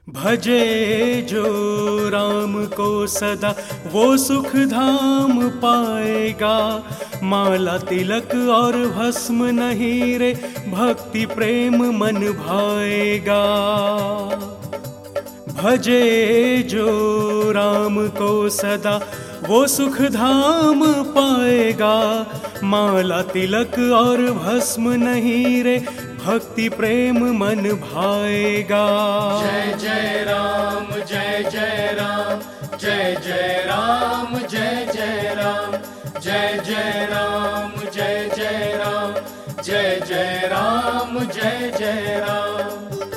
भजे जो राम को सदा वो सुख धाम पाएगा। माला तिलक और भस्म नहीं रे भक्ति प्रेम मन भाएगा। भजे जो राम को सदा वो सुख धाम पाएगा। माला तिलक और भस्म नहीं रे भक्ति प्रेम मन भाएगा। जय जय राम जय जय राम जय जय राम जय जय राम जय जय राम जय जय राम जय जय राम जय जय राम।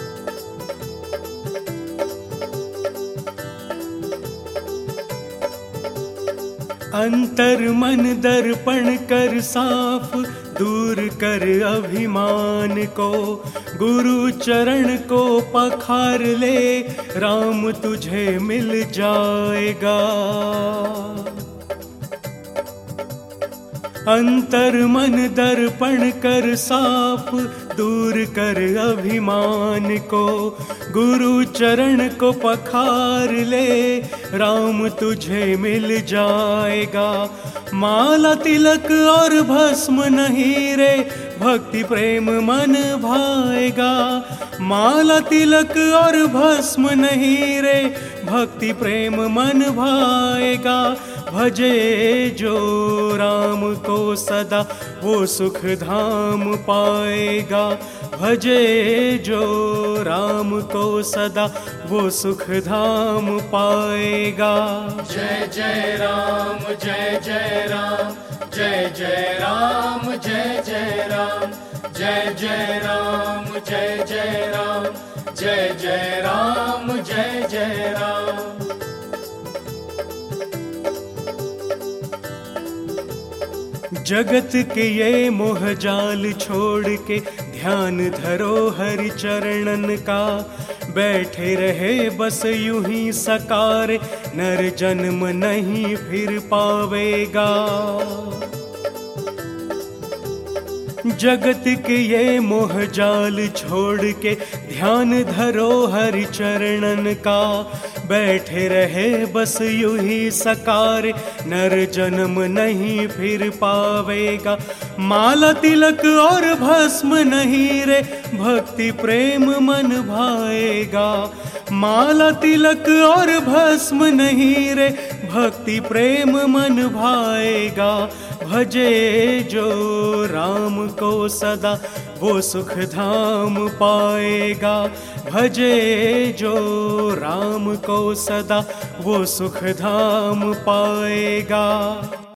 अंतर मन दर्पण कर साफ दूर कर अभिमान को। गुरु चरण को पखार ले राम तुझे मिल जाएगा। अंतर मन दर्पण कर साफ दूर कर अभिमान को। गुरु चरण को पखार ले राम तुझे मिल जाएगा। माला तिलक और भस्म नहीं रे भक्ति प्रेम मन भाएगा। माला तिलक और भस्म नहीं रे भक्ति प्रेम मन भाएगा। भजे जो राम को सदा वो सुख धाम पाएगा। भजे जो राम को सदा वो सुख धाम पाएगा। जय जय राम जय जय राम जय जय राम जय जय राम जय जय राम जय जय राम जय जय राम जय जय राम। जगत के ये मोह जाल छोड़ के ध्यान धरो हरि चरणन का। बैठे रहे बस यूं ही सकारे नर जन्म नहीं फिर पावेगा। जगत के ये मोह जाल छोड़ के ध्यान धरो हरि चरणन का। बैठे रहे बस यूं ही सकारे नर जन्म नहीं फिर पावेगा। माला तिलक और भस्म नहीं रे भक्ति प्रेम मन भाएगा। माला तिलक और भस्म नहीं रे भक्ति प्रेम मन भाएगा। भजे जो राम को सदा वो सुख धाम पाएगा। भजे जो राम को सदा वो सुख धाम पाएगा।